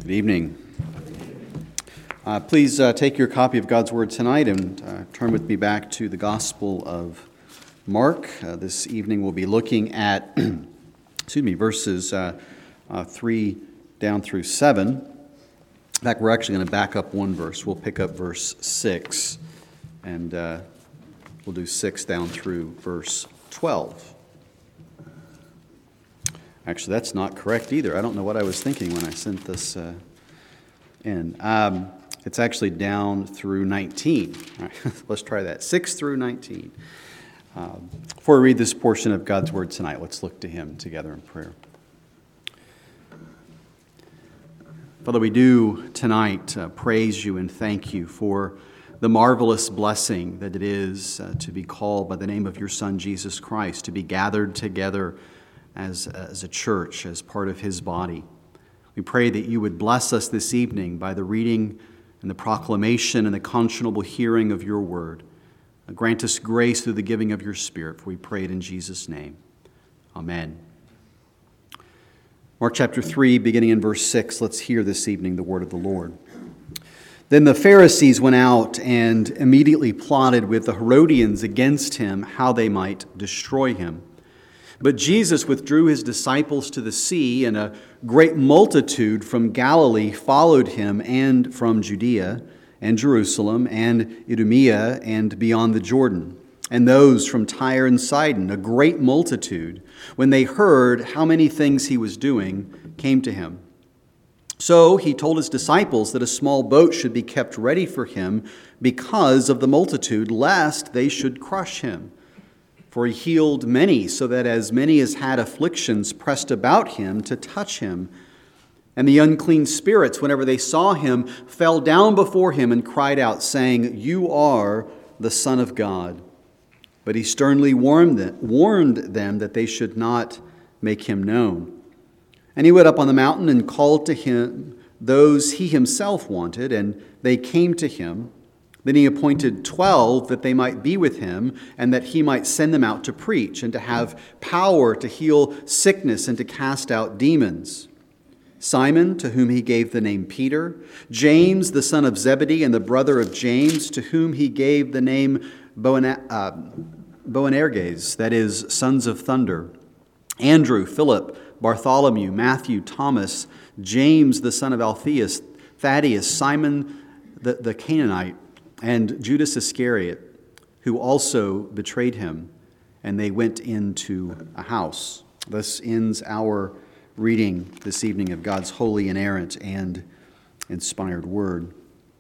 Good evening. Please take your copy of God's Word tonight and turn with me back to the Gospel of Mark. This evening we'll be looking at verses 3 down through 7. In fact, we're actually going to back up one verse. We'll pick up verse 6, and we'll do 6 down through verse 12. Actually, that's not correct either. I don't know what I was thinking when I sent this in. It's actually down through 19. All right, let's try that. 6 through 19. Before we read this portion of God's Word tonight, let's look to Him together in prayer. Father, we do tonight praise You and thank You for the marvelous blessing that it is to be called by the name of Your Son, Jesus Christ, to be gathered together as a church, as part of His body. We pray that You would bless us this evening by the reading and the proclamation and the conscionable hearing of Your word. Grant us grace through the giving of Your Spirit, for we pray it in Jesus' name. Amen. Mark chapter 3, beginning in verse 6, let's hear this evening the word of the Lord. Then the Pharisees went out and immediately plotted with the Herodians against Him how they might destroy Him. But Jesus withdrew His disciples to the sea, and a great multitude from Galilee followed Him, and from Judea and Jerusalem and Idumea and beyond the Jordan, and those from Tyre and Sidon, a great multitude, when they heard how many things He was doing, came to Him. So He told His disciples that a small boat should be kept ready for Him because of the multitude, lest they should crush Him. For He healed many, so that as many as had afflictions pressed about Him to touch Him. And the unclean spirits, whenever they saw Him, fell down before Him and cried out, saying, "You are the Son of God." But He sternly warned them that they should not make Him known. And He went up on the mountain and called to Him those He Himself wanted, and they came to Him. Then He appointed 12 that they might be with Him, and that He might send them out to preach, and to have power to heal sickness and to cast out demons. Simon, to whom He gave the name Peter, James, the son of Zebedee, and the brother of James, to whom He gave the name Boanerges, that is, sons of thunder, Andrew, Philip, Bartholomew, Matthew, Thomas, James, the son of Alphaeus, Thaddeus, Simon the Canaanite, and Judas Iscariot, who also betrayed Him. And they went into a house. Thus ends our reading this evening of God's holy, inerrant, and inspired word.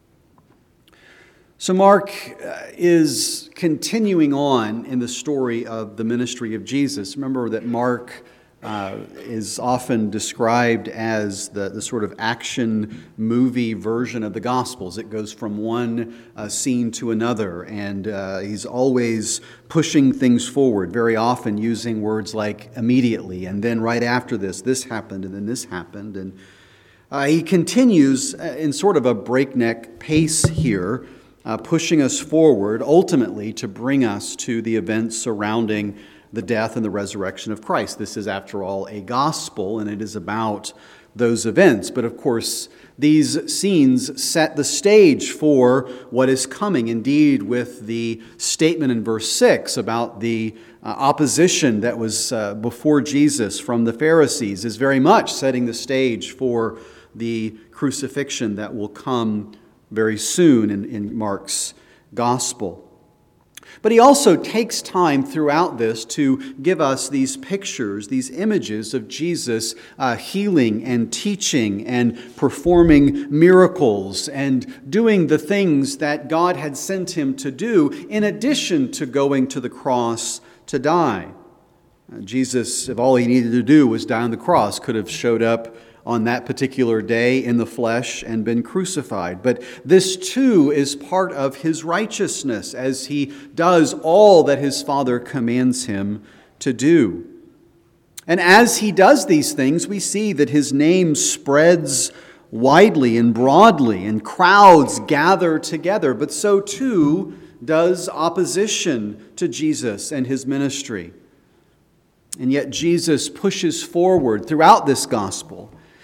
So Mark is continuing on in the story of the ministry of Jesus. Remember that Mark is often described as the sort of action movie version of the Gospels. It goes from one scene to another, and he's always pushing things forward, very often using words like immediately, and then right after this happened, and then this happened. And he continues in sort of a breakneck pace here, pushing us forward, ultimately to bring us to the events surrounding the death and the resurrection of Christ. This is, after all, a gospel, and it is about those events. But of course, these scenes set the stage for what is coming. Indeed, with the statement in verse 6 about the opposition that was before Jesus from the Pharisees is very much setting the stage for the crucifixion that will come very soon in Mark's gospel. But he also takes time throughout this to give us these pictures, these images of Jesus healing and teaching and performing miracles and doing the things that God had sent Him to do, in addition to going to the cross to die. Jesus, if all He needed to do was die on the cross, could have showed up on that particular day in the flesh and been crucified. But this too is part of His righteousness, as He does all that His Father commands Him to do. And as He does these things, we see that His name spreads widely and broadly, and crowds gather together. But so too does opposition to Jesus and His ministry. And yet Jesus pushes forward throughout this gospel.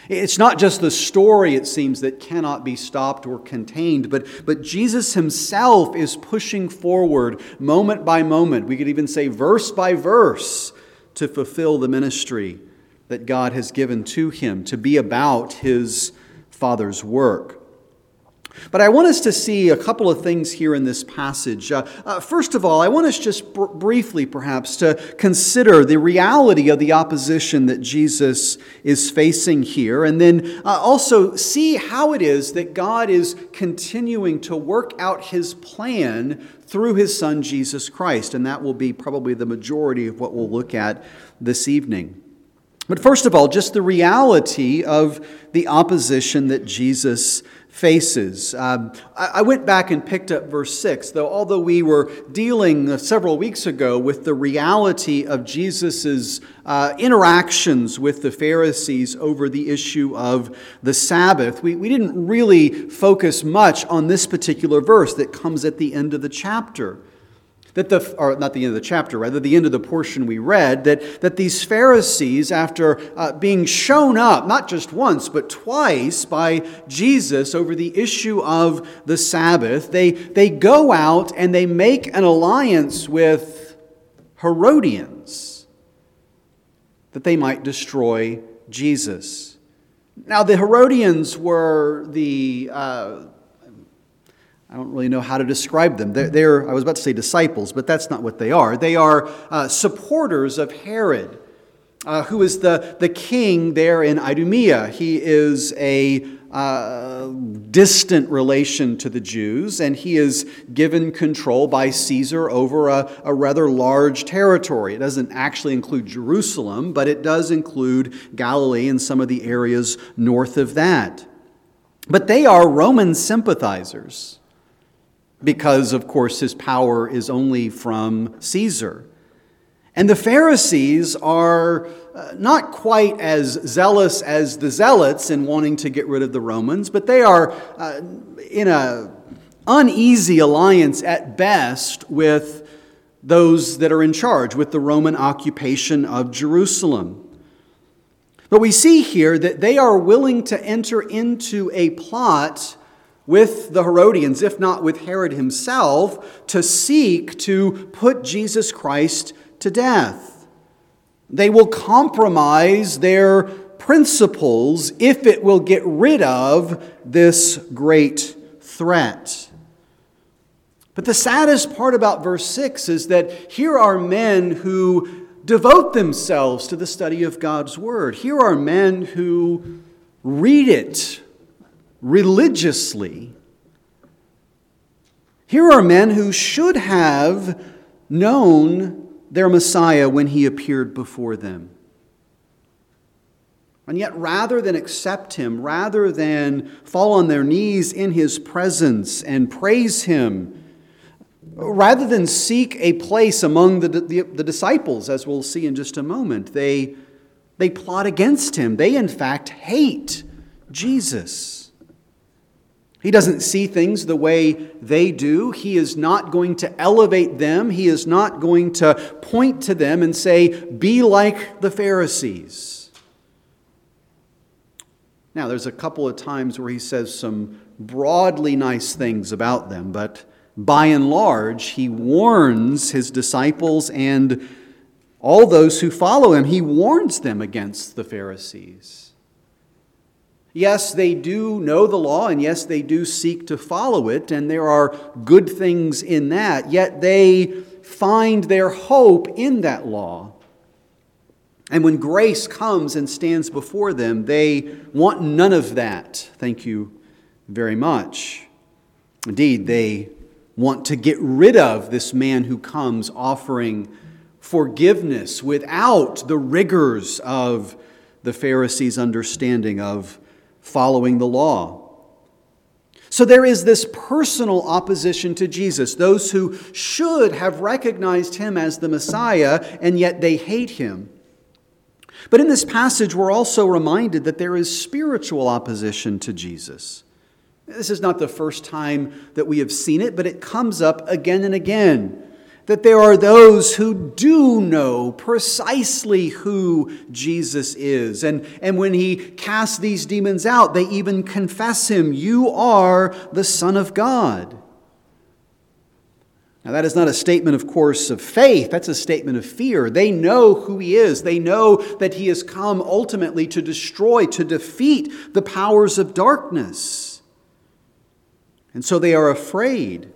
It's not just the story, it seems, that cannot be stopped or contained, but Jesus himself is pushing forward moment by moment. We could even say verse by verse to fulfill the ministry that God has given to him, to be about his Father's work. But I want us to see a couple of things here in this passage. First of all, I want us just briefly, perhaps, to consider the reality of the opposition that Jesus is facing here, and then also see how it is that God is continuing to work out his plan through his Son, Jesus Christ. And that will be probably the majority of what we'll look at this evening. But first of all, just the reality of the opposition that Jesus faces. I went back and picked up verse 6, although we were dealing several weeks ago with the reality of Jesus' interactions with the Pharisees over the issue of the Sabbath, we didn't really focus much on this particular verse that comes at the end of the chapter. Not the end of the chapter, rather the end of the portion we read, that these Pharisees, after being shown up, not just once, but twice by Jesus over the issue of the Sabbath, they go out and they make an alliance with Herodians that they might destroy Jesus. Now, the Herodians were I don't really know how to describe them. They're I was about to say disciples, but that's not what they are. They are supporters of Herod, who is the king there in Idumea. He is a distant relation to the Jews, and he is given control by Caesar over a rather large territory. It doesn't actually include Jerusalem, but it does include Galilee and some of the areas north of that. But they are Roman sympathizers, because, of course, his power is only from Caesar. And the Pharisees are not quite as zealous as the Zealots in wanting to get rid of the Romans, but they are in an uneasy alliance at best with those that are in charge, with the Roman occupation of Jerusalem. But we see here that they are willing to enter into a plot with the Herodians, if not with Herod himself, to seek to put Jesus Christ to death. They will compromise their principles if it will get rid of this great threat. But the saddest part about verse 6 is that here are men who devote themselves to the study of God's Word. Here are men who read it religiously. Here are men who should have known their Messiah when he appeared before them. And yet, rather than accept him, rather than fall on their knees in his presence and praise him, rather than seek a place among the disciples, as we'll see in just a moment, they plot against him. They, in fact, hate Jesus. He doesn't see things the way they do. He is not going to elevate them. He is not going to point to them and say, be like the Pharisees. Now, there's a couple of times where he says some broadly nice things about them, but by and large, he warns his disciples and all those who follow him. He warns them against the Pharisees. Yes, they do know the law, and yes, they do seek to follow it, and there are good things in that, yet they find their hope in that law. And when grace comes and stands before them, they want none of that. Thank you very much. Indeed, they want to get rid of this man who comes offering forgiveness without the rigors of the Pharisees' understanding of following the law. So there is this personal opposition to Jesus, those who should have recognized him as the Messiah, and yet they hate him. But in this passage, we're also reminded that there is spiritual opposition to Jesus. This is not the first time that we have seen it, but it comes up again and again. that there are those who do know precisely who Jesus is. And when he casts these demons out, they even confess him, "You are the Son of God." Now, that is not a statement, of course, of faith. That's a statement of fear. They know who he is. They know that he has come ultimately to destroy, to defeat the powers of darkness. And so they are afraid.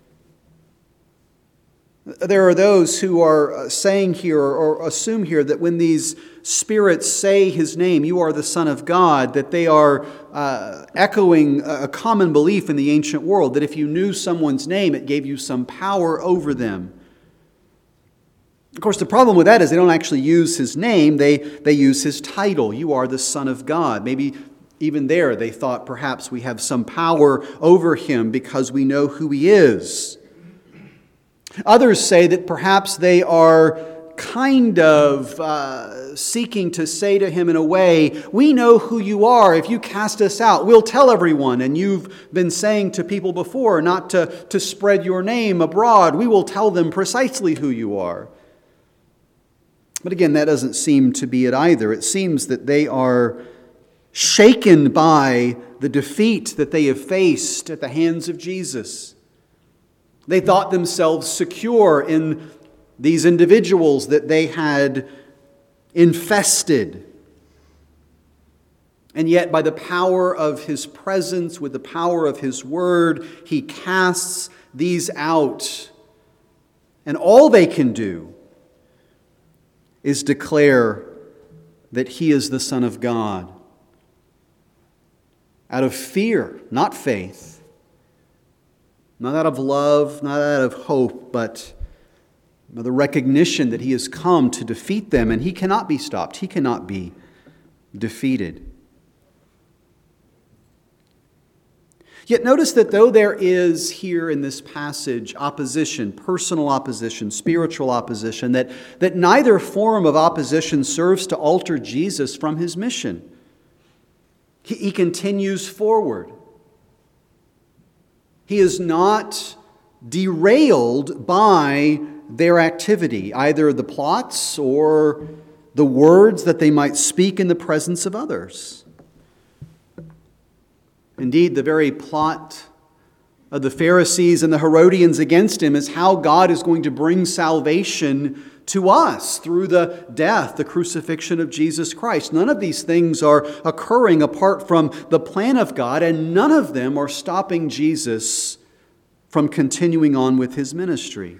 There are those who are saying here or assume here that when these spirits say his name, "You are the Son of God," that they are echoing a common belief in the ancient world, that if you knew someone's name, it gave you some power over them. Of course, the problem with that is they don't actually use his name, they use his title. "You are the Son of God." Maybe even there they thought perhaps we have some power over him because we know who he is. Others say that perhaps they are kind of seeking to say to him in a way, "We know who you are. If you cast us out, we'll tell everyone. And you've been saying to people before not to spread your name abroad. We will tell them precisely who you are." But again, that doesn't seem to be it either. It seems that they are shaken by the defeat that they have faced at the hands of Jesus. They thought themselves secure in these individuals that they had infested. And yet, by the power of his presence, with the power of his word, he casts these out. And all they can do is declare that he is the Son of God. Out of fear, not faith. Not out of love, not out of hope, but the recognition that he has come to defeat them, and he cannot be stopped. He cannot be defeated. Yet notice that though there is here in this passage opposition, personal opposition, spiritual opposition, that neither form of opposition serves to alter Jesus from his mission. He continues forward. He is not derailed by their activity, either the plots or the words that they might speak in the presence of others. Indeed, the very plot of the Pharisees and the Herodians against him is how God is going to bring salvation to us through the death, the crucifixion of Jesus Christ. None of these things are occurring apart from the plan of God, and none of them are stopping Jesus from continuing on with his ministry.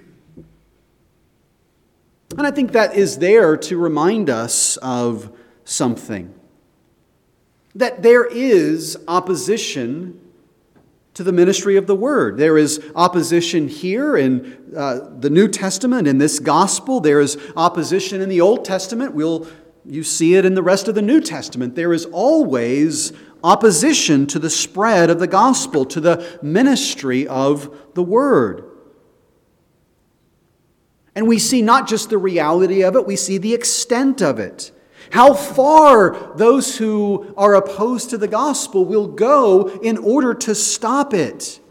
And I think that is there to remind us of something. That there is opposition to the ministry of the Word. There is opposition here in the New Testament, in this gospel. There is opposition in the Old Testament. You see it in the rest of the New Testament. There is always opposition to the spread of the gospel, to the ministry of the Word. And we see not just the reality of it, we see the extent of it. How far those who are opposed to the gospel will go in order to stop it.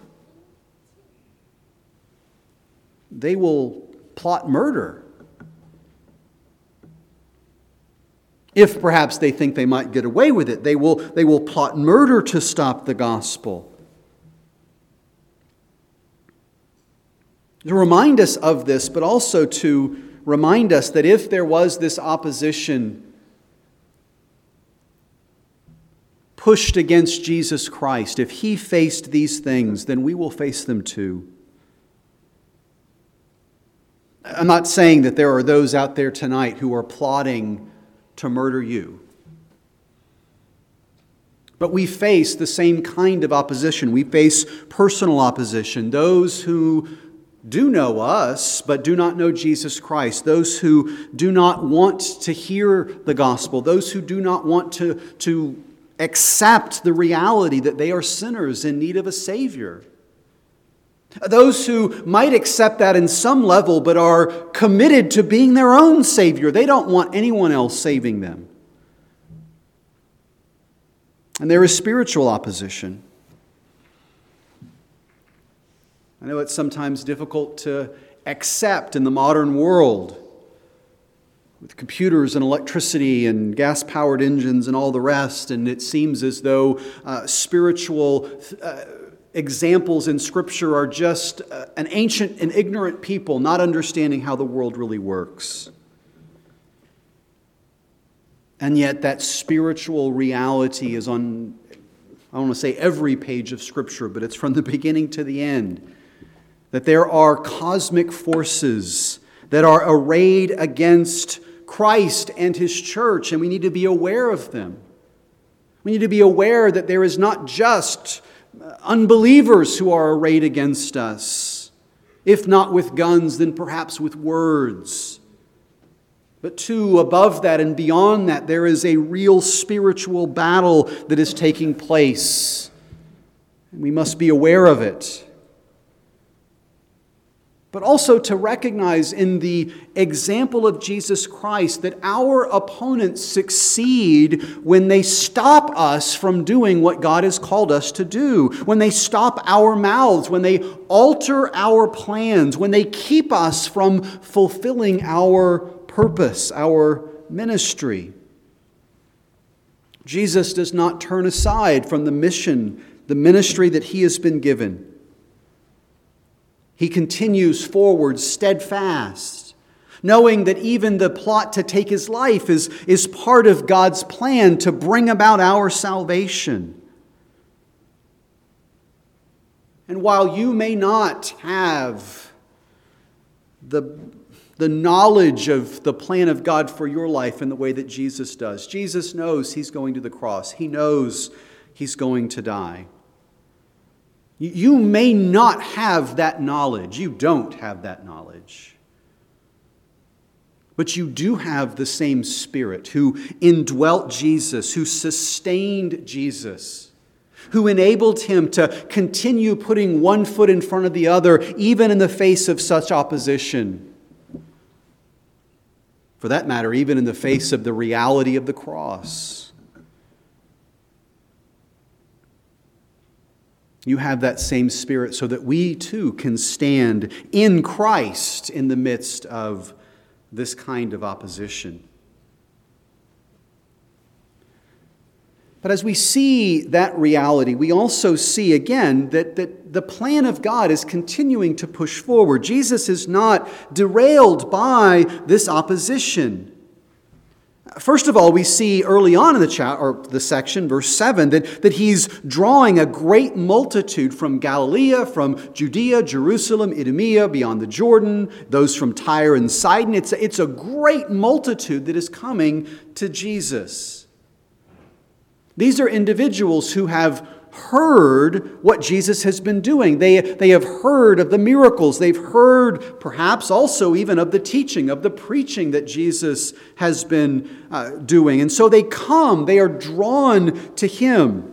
They will plot murder. If perhaps they think they might get away with it, they will plot murder to stop the gospel. To remind us of this, but also to remind us that if there was this opposition pushed against Jesus Christ, if he faced these things, then we will face them too. I'm not saying that there are those out there tonight who are plotting to murder you. But we face the same kind of opposition. We face personal opposition. Those who do know us, but do not know Jesus Christ. Those who do not want to hear the gospel. Those who do not want to accept the reality that they are sinners in need of a Savior. Those who might accept that in some level, but are committed to being their own Savior. They don't want anyone else saving them. And there is spiritual opposition. I know it's sometimes difficult to accept in the modern world with computers and electricity and gas-powered engines and all the rest. And it seems as though spiritual examples in Scripture are just an ancient and ignorant people not understanding how the world really works. And yet that spiritual reality is on, I don't want to say every page of Scripture, but it's from the beginning to the end. That there are cosmic forces that are arrayed against Christ and His church, and we need to be aware of them. We need to be aware that there is not just unbelievers who are arrayed against us, if not with guns, then perhaps with words. But too, above that and beyond that, there is a real spiritual battle that is taking place, and we must be aware of it. But also to recognize in the example of Jesus Christ that our opponents succeed when they stop us from doing what God has called us to do, when they stop our mouths, when they alter our plans, when they keep us from fulfilling our purpose, our ministry. Jesus does not turn aside from the mission, the ministry that He has been given. He continues forward steadfast, knowing that even the plot to take His life is part of God's plan to bring about our salvation. And while you may not have the knowledge of the plan of God for your life in the way that Jesus does, Jesus knows He's going to the cross. He knows He's going to die. You may not have that knowledge. You don't have that knowledge. But you do have the same Spirit who indwelt Jesus, who sustained Jesus, who enabled Him to continue putting one foot in front of the other, even in the face of such opposition. For that matter, even in the face of the reality of the cross. You have that same Spirit so that we too can stand in Christ in the midst of this kind of opposition. But as we see that reality, we also see again that the plan of God is continuing to push forward. Jesus is not derailed by this opposition. First of all, we see early on in the section, verse 7, that He's drawing a great multitude from Galilee, from Judea, Jerusalem, Idumea, beyond the Jordan, those from Tyre and Sidon. It's a great multitude that is coming to Jesus. These are individuals who have heard what Jesus has been doing. They have heard of the miracles. They've heard perhaps also even of the teaching, of the preaching that Jesus has been doing. And so they come, they are drawn to Him.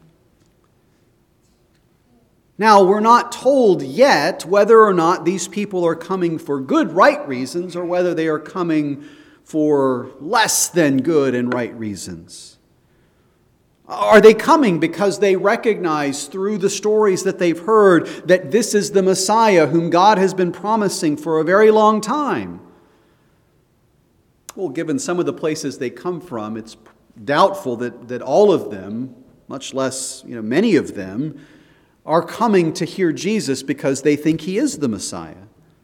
Now, we're not told yet whether or not these people are coming for good, right reasons, or whether they are coming for less than good and right reasons. Are they coming because they recognize through the stories that they've heard that this is the Messiah whom God has been promising for a very long time? Well, given some of the places they come from, it's doubtful that all of them, much less many of them, are coming to hear Jesus because they think He is the Messiah.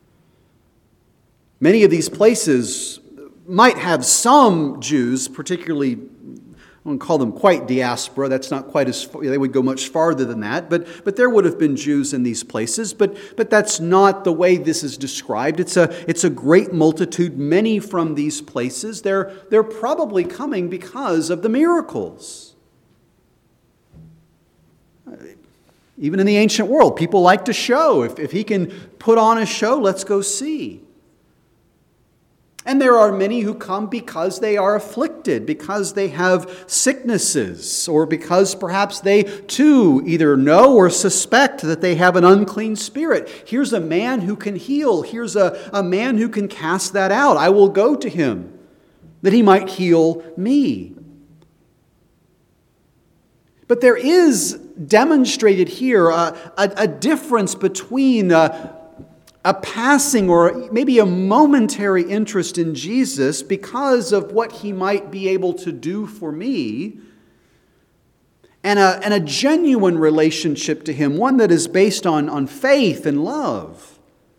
Many of these places might have some Jews, particularly I wouldn't call them quite diaspora. That's not quite as far, they would go much farther than that. But there would have been Jews in these places. But that's not the way this is described. It's a great multitude, many from these places. They're probably coming because of the miracles. Even in the ancient world, people like to show. If He can put on a show, let's go see. And there are many who come because they are afflicted, because they have sicknesses, or because perhaps they too either know or suspect that they have an unclean spirit. Here's a man who can heal. Here's a man who can cast that out. I will go to him that he might heal me. But there is demonstrated here a difference between a passing or maybe a momentary interest in Jesus because of what he might be able to do for me, and a genuine relationship to him, one that is based on faith and love.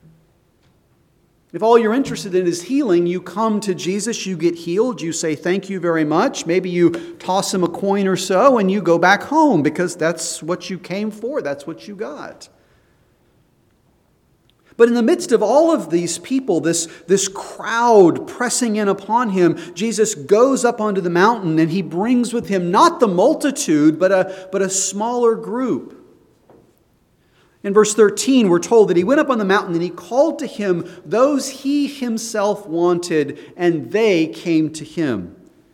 If all you're interested in is healing, you come to Jesus, you get healed, you say thank you very much. Maybe you toss him a coin or so and you go back home because that's what you came for, that's what you got. But in the midst of all of these people, this crowd pressing in upon him, Jesus goes up onto the mountain and he brings with him not the multitude, but a smaller group. In verse 13, we're told that he went up on the mountain and he called to him those he himself wanted, and they came to him.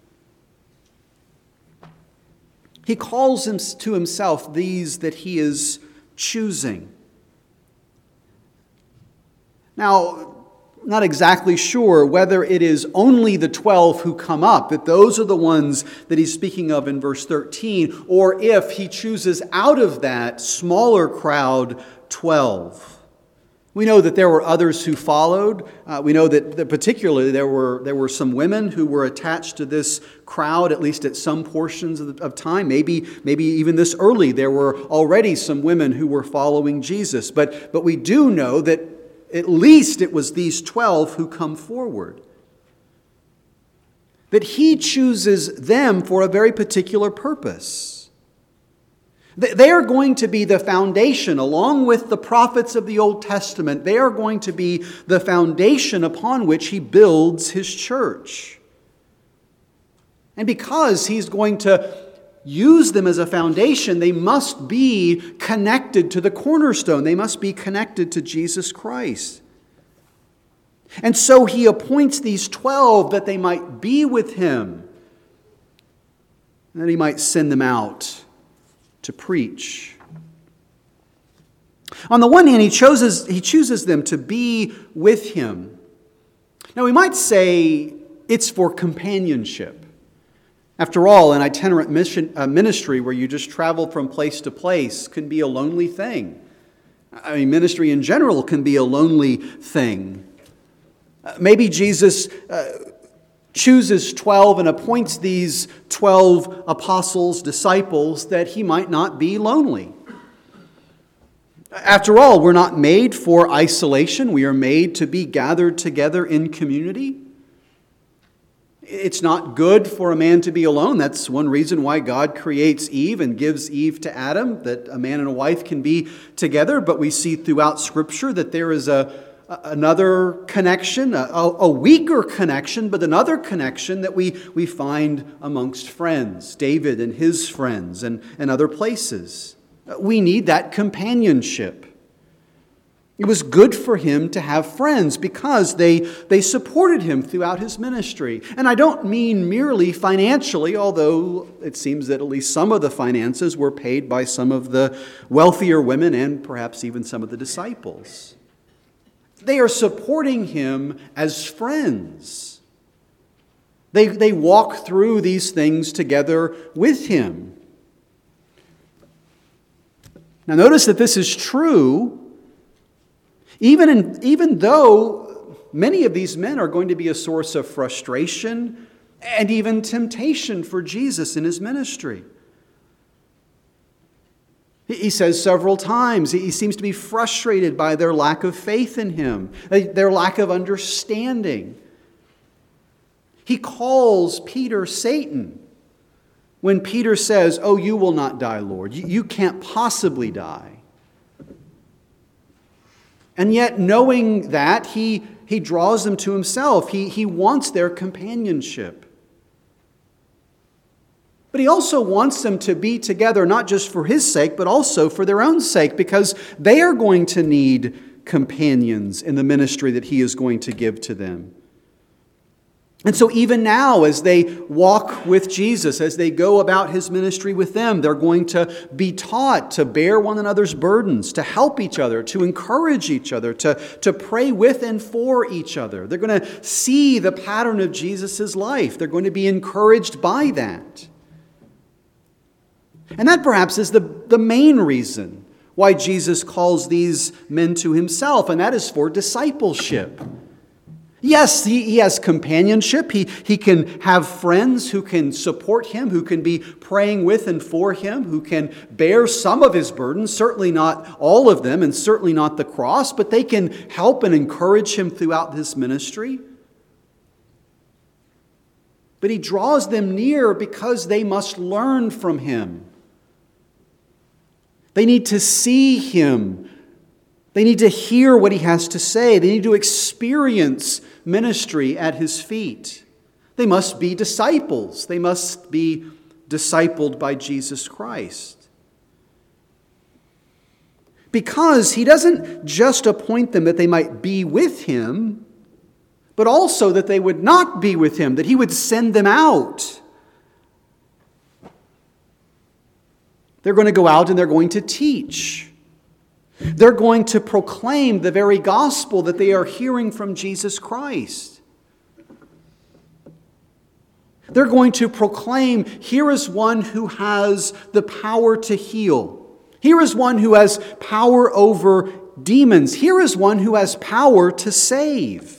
He calls to himself these that he is choosing. Now, not exactly sure whether it is only the 12 who come up, that those are the ones that he's speaking of in verse 13, or if he chooses out of that smaller crowd 12. We know that there were others who followed. We know that particularly there were some women who were attached to this crowd, at least at some portions of time. Maybe even this early, there were already some women who were following Jesus. But we do know that at least it was these 12 who come forward. That he chooses them for a very particular purpose. They are going to be the foundation, along with the prophets of the Old Testament. They are going to be the foundation upon which he builds his church. And because he's going to use them as a foundation, they must be connected to the cornerstone. They must be connected to Jesus Christ. And so he appoints these 12 that they might be with him, and that he might send them out to preach. On the one hand, he chooses them to be with him. Now, we might say it's for companionship. After all, an itinerant ministry where you just travel from place to place can be a lonely thing. I mean, ministry in general can be a lonely thing. Maybe Jesus chooses 12 and appoints these 12 apostles, disciples, that he might not be lonely. After all, we're not made for isolation. We are made to be gathered together in community. It's not good for a man to be alone. That's one reason why God creates Eve and gives Eve to Adam, that a man and a wife can be together. But we see throughout Scripture that there is another connection, a weaker connection, but another connection that we find amongst friends, David and his friends and other places. We need that companionship. It was good for him to have friends because they supported him throughout his ministry. And I don't mean merely financially, although it seems that at least some of the finances were paid by some of the wealthier women and perhaps even some of the disciples. They are supporting him as friends. They walk through these things together with him. Now notice that this is true even though many of these men are going to be a source of frustration and even temptation for Jesus in his ministry. He says several times he seems to be frustrated by their lack of faith in him, their lack of understanding. He calls Peter Satan when Peter says, "Oh, you will not die, Lord. You can't possibly die." And yet, knowing that, he draws them to himself. He wants their companionship. But he also wants them to be together, not just for his sake, but also for their own sake, because they are going to need companions in the ministry that he is going to give to them. And so even now, as they walk with Jesus, as they go about his ministry with them, they're going to be taught to bear one another's burdens, to help each other, to encourage each other, to pray with and for each other. They're going to see the pattern of Jesus' life. They're going to be encouraged by that. And that perhaps is the main reason why Jesus calls these men to himself, and that is for discipleship. Yes, he has companionship. He can have friends who can support him, who can be praying with and for him, who can bear some of his burdens, certainly not all of them, and certainly not the cross, but they can help and encourage him throughout this ministry. But he draws them near because they must learn from him. They need to see him. They need to hear what he has to say. They need to experience ministry at his feet. They must be disciples. They must be discipled by Jesus Christ. Because he doesn't just appoint them that they might be with him, but also that they would not be with him, that he would send them out. They're going to go out and they're going to teach. They're going to proclaim the very gospel that they are hearing from Jesus Christ. They're going to proclaim, here is one who has the power to heal. Here is one who has power over demons. Here is one who has power to save.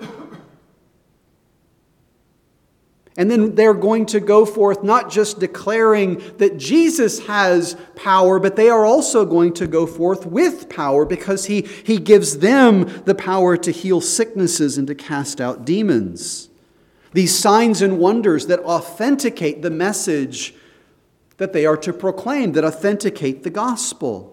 And then they're going to go forth not just declaring that Jesus has power, but they are also going to go forth with power because he gives them the power to heal sicknesses and to cast out demons. These signs and wonders that authenticate the message that they are to proclaim, that authenticate the gospel.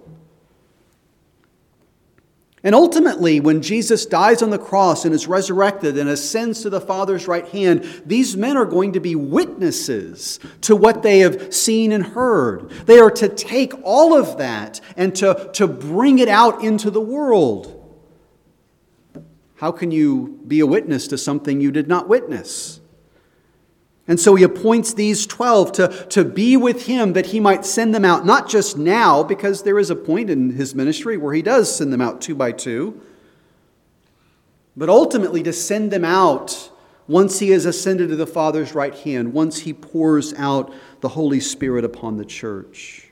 And ultimately, when Jesus dies on the cross and is resurrected and ascends to the Father's right hand, these men are going to be witnesses to what they have seen and heard. They are to take all of that and to bring it out into the world. How can you be a witness to something you did not witness? And so he appoints these 12 to be with him that he might send them out, not just now, because there is a point in his ministry where he does send them out 2 by 2, but ultimately to send them out once he has ascended to the Father's right hand, once he pours out the Holy Spirit upon the church.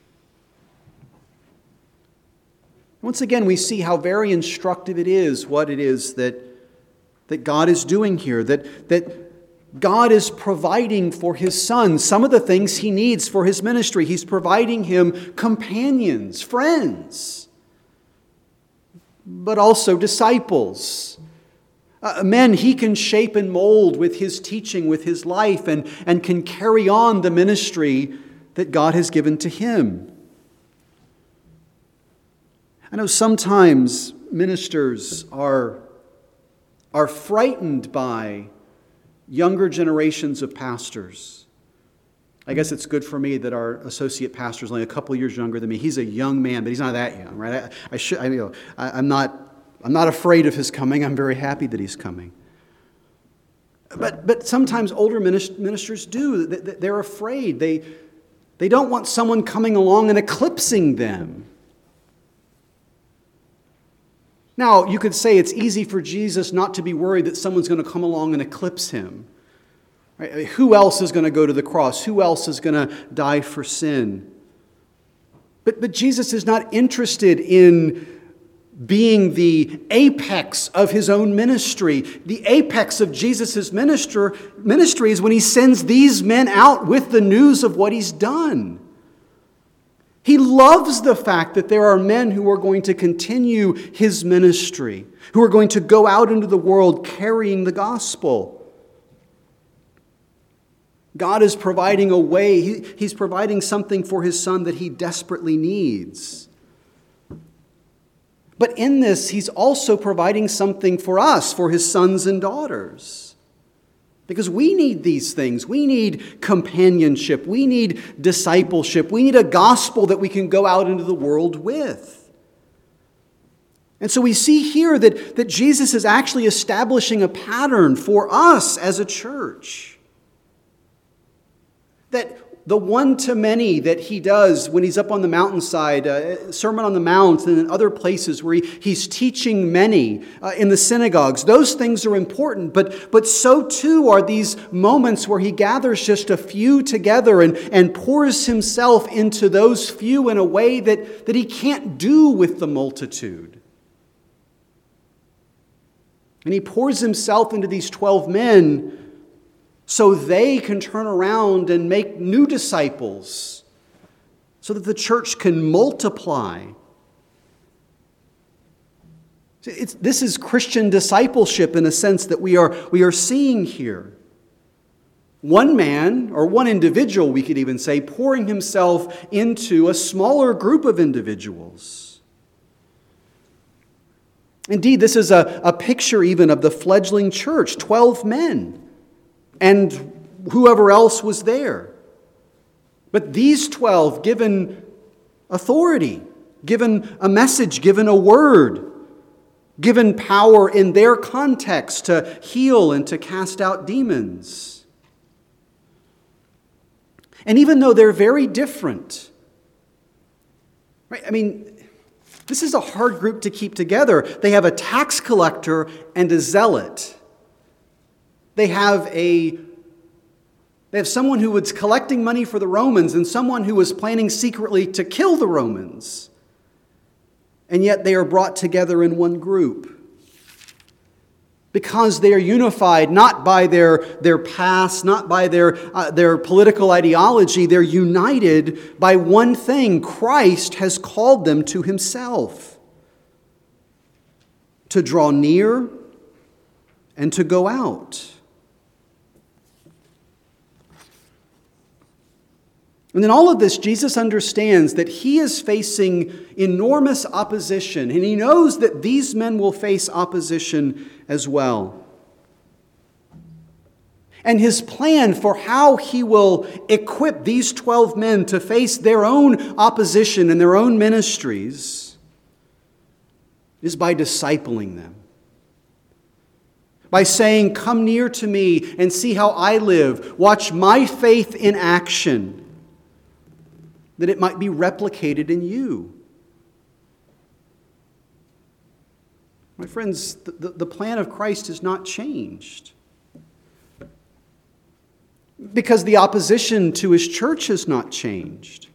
Once again, we see how very instructive it is, what it is that God is doing here, that God is providing for his son some of the things he needs for his ministry. He's providing him companions, friends, but also disciples. Men he can shape and mold with his teaching, with his life, and can carry on the ministry that God has given to him. I know sometimes ministers are frightened by younger generations of pastors. I guess it's good for me that our associate pastor is only a couple years younger than me. He's a young man, but he's not that young, right? I'm not afraid of his coming. I'm very happy that he's coming. But sometimes older ministers do. They're afraid. They don't want someone coming along and eclipsing them. Now, you could say it's easy for Jesus not to be worried that someone's going to come along and eclipse him. Right? Who else is going to go to the cross? Who else is going to die for sin? But Jesus is not interested in being the apex of his own ministry. The apex of Jesus' ministry is when he sends these men out with the news of what he's done. He loves the fact that there are men who are going to continue his ministry, who are going to go out into the world carrying the gospel. God is providing a way. He's providing something for his son that he desperately needs. But in this, he's also providing something for us, for his sons and daughters. Because we need these things. We need companionship. We need discipleship. We need a gospel that we can go out into the world with. And so we see here that Jesus is actually establishing a pattern for us as a church. That the one-to-many that he does when he's up on the mountainside, Sermon on the Mount, and in other places where he's teaching many in the synagogues, those things are important. But so too are these moments where he gathers just a few together and pours himself into those few in a way that he can't do with the multitude. And he pours himself into these 12 men so they can turn around and make new disciples, so that the church can multiply. This is Christian discipleship in a sense that we are seeing here. One man, or one individual, we could even say, pouring himself into a smaller group of individuals. Indeed, this is a picture even of the fledgling church, 12 men. And whoever else was there. But these 12 given authority, given a message, given a word, given power in their context to heal and to cast out demons. And even though they're very different, right? I mean, this is a hard group to keep together. They have a tax collector and a zealot. They have someone who was collecting money for the Romans and someone who was planning secretly to kill the Romans. And yet they are brought together in one group. Because they are unified not by their past, not by their political ideology. They're united by one thing. Christ has called them to himself. To draw near and to go out. And in all of this, Jesus understands that he is facing enormous opposition, and he knows that these men will face opposition as well. And his plan for how he will equip these 12 men to face their own opposition and their own ministries is by discipling them. By saying, "Come near to me and see how I live. Watch my faith in action, that it might be replicated in you." My friends, the plan of Christ has not changed. Because the opposition to his church has not changed.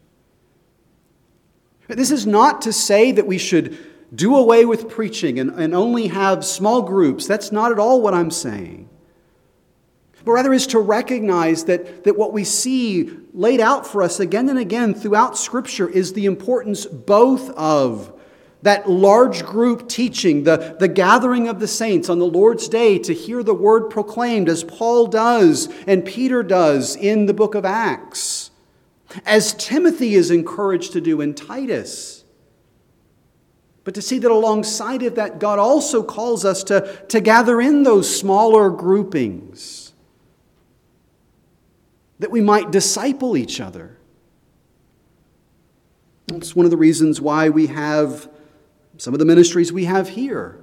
This is not to say that we should do away with preaching and only have small groups. That's not at all what I'm saying. But rather is to recognize that what we see laid out for us again and again throughout Scripture is the importance both of that large group teaching, the gathering of the saints on the Lord's day to hear the word proclaimed, as Paul does and Peter does in the book of Acts, as Timothy is encouraged to do in Titus. But to see that alongside of that, God also calls us to gather in those smaller groupings, that we might disciple each other. That's one of the reasons why we have some of the ministries we have here.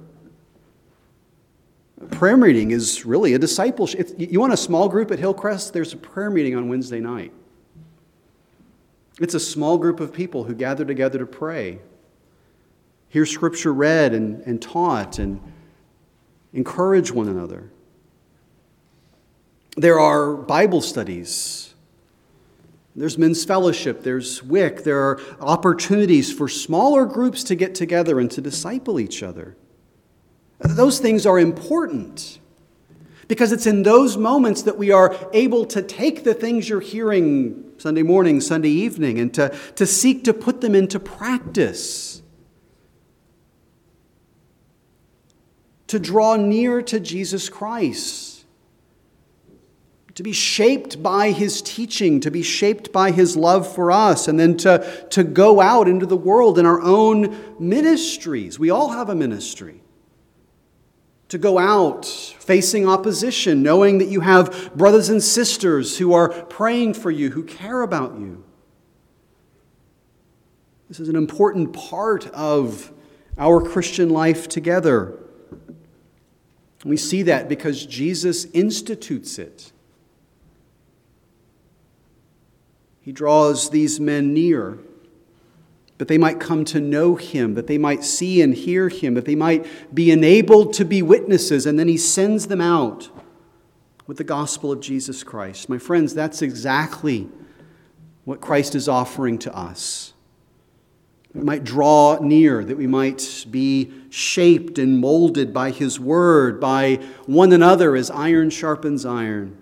A prayer meeting is really a discipleship. If you want a small group at Hillcrest, there's a prayer meeting on Wednesday night. It's a small group of people who gather together to pray, hear Scripture read and taught, and encourage one another. There are Bible studies. There's men's fellowship. There's WIC. There are opportunities for smaller groups to get together and to disciple each other. Those things are important because it's in those moments that we are able to take the things you're hearing Sunday morning, Sunday evening, and to seek to put them into practice. To draw near to Jesus Christ. To be shaped by his teaching, to be shaped by his love for us, and then to go out into the world in our own ministries. We all have a ministry. To go out facing opposition, knowing that you have brothers and sisters who are praying for you, who care about you. This is an important part of our Christian life together. We see that because Jesus institutes it. He draws these men near, that they might come to know him, that they might see and hear him, that they might be enabled to be witnesses, and then he sends them out with the gospel of Jesus Christ. My friends, that's exactly what Christ is offering to us. We might draw near, that we might be shaped and molded by his word, by one another as iron sharpens iron.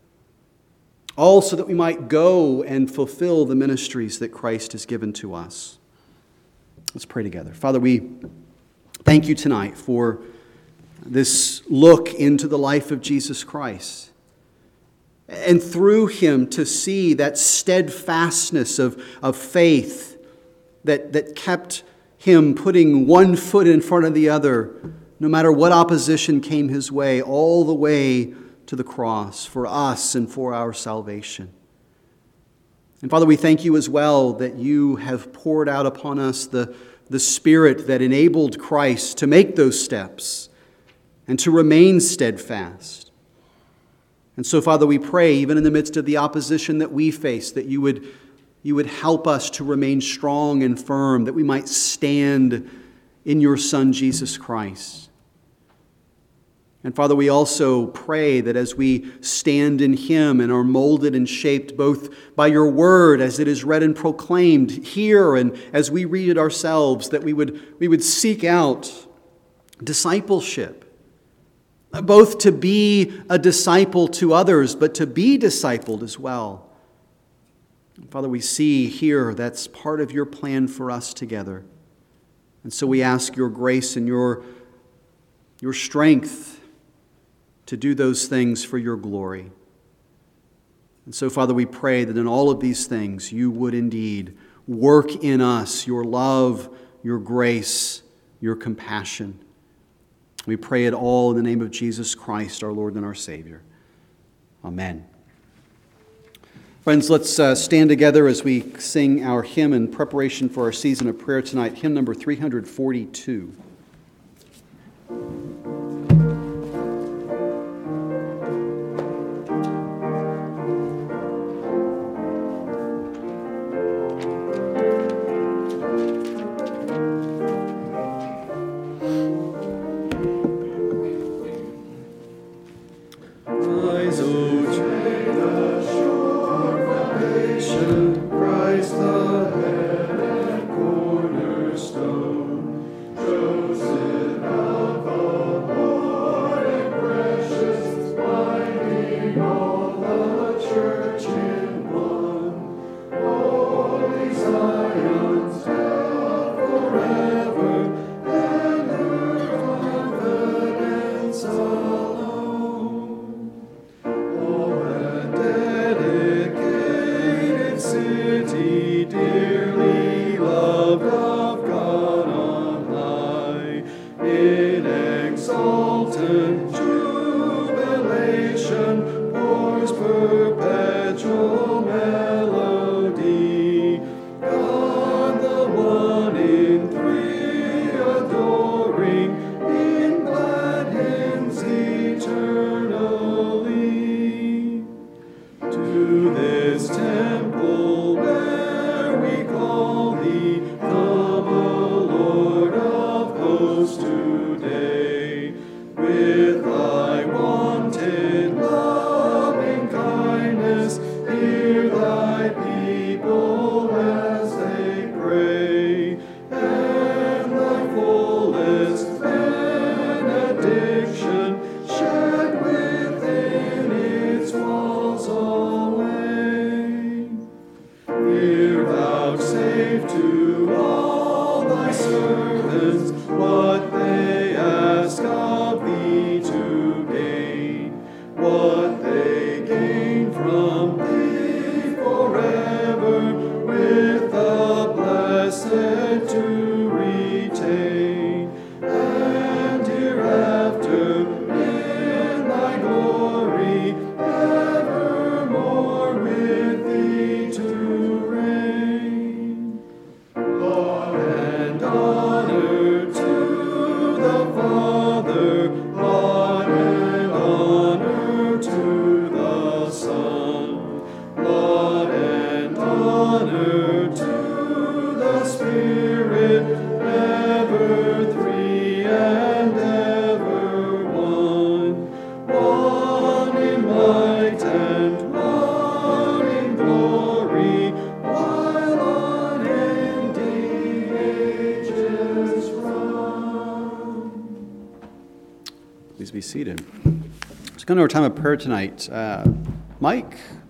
All so that we might go and fulfill the ministries that Christ has given to us. Let's pray together. Father, we thank you tonight for this look into the life of Jesus Christ. And through him to see that steadfastness of faith that kept him putting one foot in front of the other, no matter what opposition came his way, all the way to the cross for us and for our salvation. And Father, we thank you as well that you have poured out upon us the Spirit that enabled Christ to make those steps and to remain steadfast. And so, Father, we pray, even in the midst of the opposition that we face, that you would help us to remain strong and firm, that we might stand in your Son, Jesus Christ. And Father, we also pray that as we stand in him and are molded and shaped both by your word as it is read and proclaimed here and as we read it ourselves, that we would seek out discipleship, both to be a disciple to others, but to be discipled as well. And Father, we see here that's part of your plan for us together. And so we ask your grace and your strength to do those things for your glory. And so, Father, we pray that in all of these things you would indeed work in us your love, your grace, your compassion. We pray it all in the name of Jesus Christ, our Lord and our Savior. Amen. Friends, let's stand together as we sing our hymn in preparation for our season of prayer tonight, hymn number 342. Honor to be seated. Let's go into our time of prayer tonight. Mike,